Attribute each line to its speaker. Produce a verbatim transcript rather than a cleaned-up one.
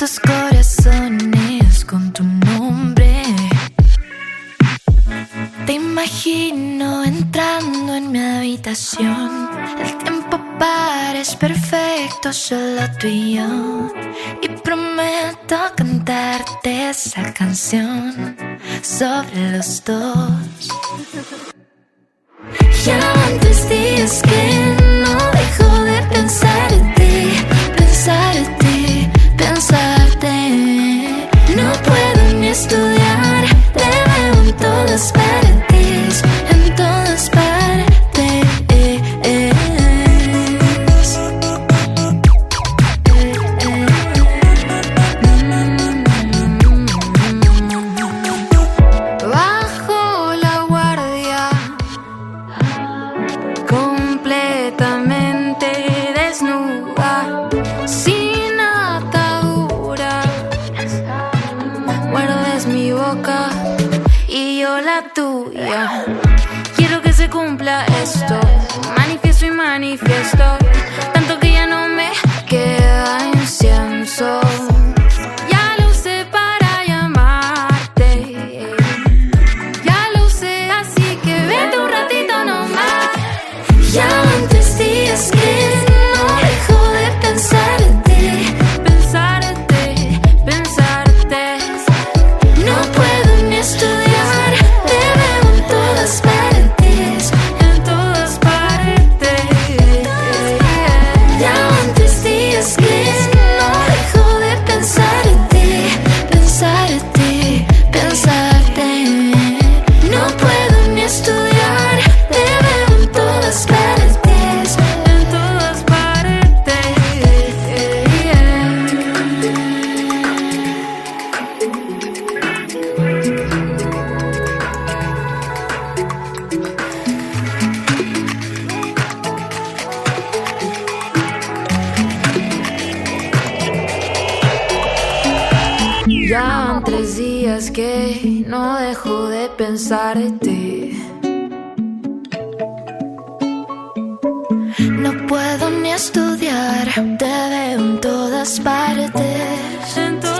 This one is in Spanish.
Speaker 1: dos corazones con tu nombre. Te imagino entrando en mi habitación. El tiempo parece perfecto, solo tú y yo. Y prometo cantarte esa canción sobre los dos. Ya van tres días que no dejo de pensar en ti, pensar en ti, pensarte. No puedo ni estudiar, te veo en todas partes, en todas partes. Bajo la guardia, completamente desnuda, sin ataduras. Muerdes mi boca y yo la tuya. Quiero que se cumpla esto, manifiesto y manifiesto, tanto que ya no me queda incienso. Ya lo usé para llamarte, ya lo usé, así que vete un ratito nomás. Ya van tres días que no dejo de pensar en ti, pensarte, pensarte. No puedo ni estudiar, te veo en todas partes, en todas partes. Ya van tres días que no dejo de pensar en ti, pensar en ti, pensarte. No puedo ni estudiar, te veo en todas partes, en todas partes. Ya van tres días que no dejo de pensar en ti. No puedo ni estudiar, te veo en todas partes, en todas